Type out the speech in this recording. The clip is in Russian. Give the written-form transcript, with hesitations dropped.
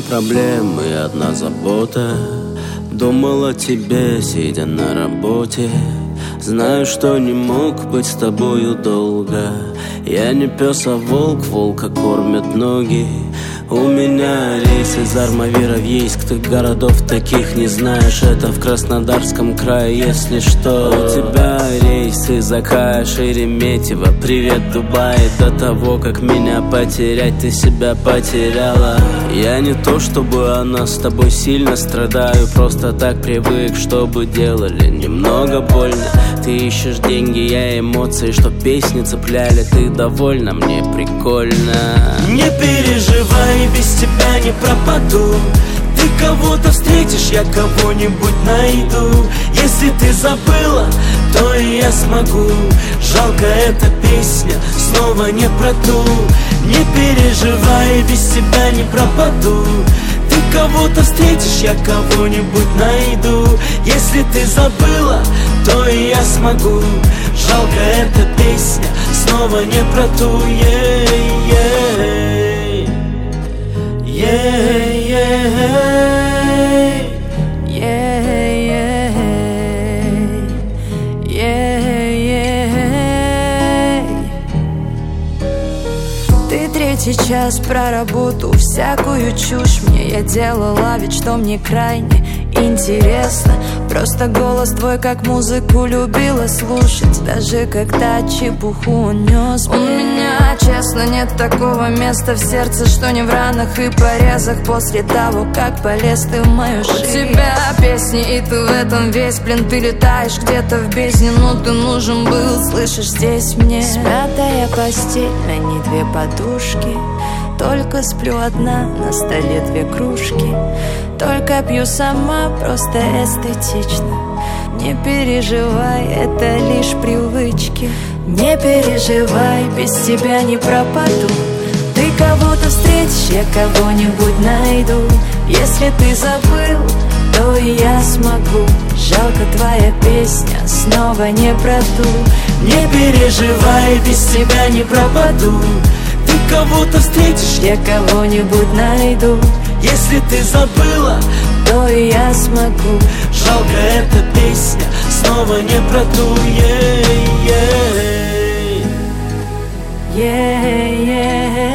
проблемы и одна забота. Думал о тебе, сидя на работе. Знаю, что не мог быть с тобою долго. Я не пес, а волк, волка кормят ноги. У меня рейс из Армавира в Ейск. Ты городов таких не знаешь, это в Краснодарском крае, если что. У тебя рейс из Акая, Шереметьево. Привет, Дубай. До того, как меня потерять, ты себя потеряла. Я не то, чтобы она с тобой сильно страдаю. Просто так привык, чтобы делали немного больно. Ты ищешь деньги, я эмоции, что песни цепляли. Ты довольна, мне прикольно. Не переживай, без тебя не пропаду. Ты кого-то встретишь, я кого-нибудь найду. Если ты забыла, то и я смогу. Жалко, эта песня снова не про ту. Не переживай, без тебя не пропаду. Ты кого-то встретишь, я кого-нибудь найду. Если ты забыла, то и я смогу. Жалко, эта песня снова не про ту. Ты третий час про работу, всякую чушь мне я делала, ведь что мне крайне интересно. Просто голос твой как музыку любила слушать, даже когда чепуху он нес. У меня, честно, нет такого места в сердце, что не в ранах и порезах после того, как полез ты в мою жизнь. У тебя песни, и ты в этом весь, блин, ты летаешь где-то в бездне, но ты нужен был, слышишь, здесь мне. Смятая постель, на ней две подушки, только сплю одна, на столе две кружки. Только пью сама, просто эстетично. Не переживай, это лишь привычки. Не переживай, без тебя не пропаду. Ты кого-то встретишь, я кого-нибудь найду. Если ты забыл, то и я смогу. Жалко, твоя песня снова не про ту. Не переживай, без тебя не пропаду. Ты кого-то встретишь, я кого-нибудь найду. Если ты забыла, то и я смогу. Жалко, эта песня снова не про ту. Yeah, yeah.